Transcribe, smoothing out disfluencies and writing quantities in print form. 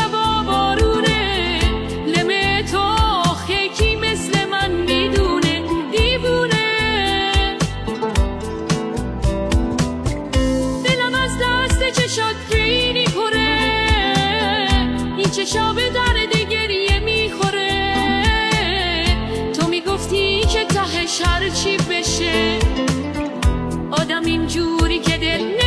شبا بارونه، لمه تو آخه کی مثل من میدونه، دیوونه. دلم از دست چشات رینی پره، این چشا به درد گریه میخوره. تو میگفتی که تهش هر چی بشه، آدم اینجوری که دل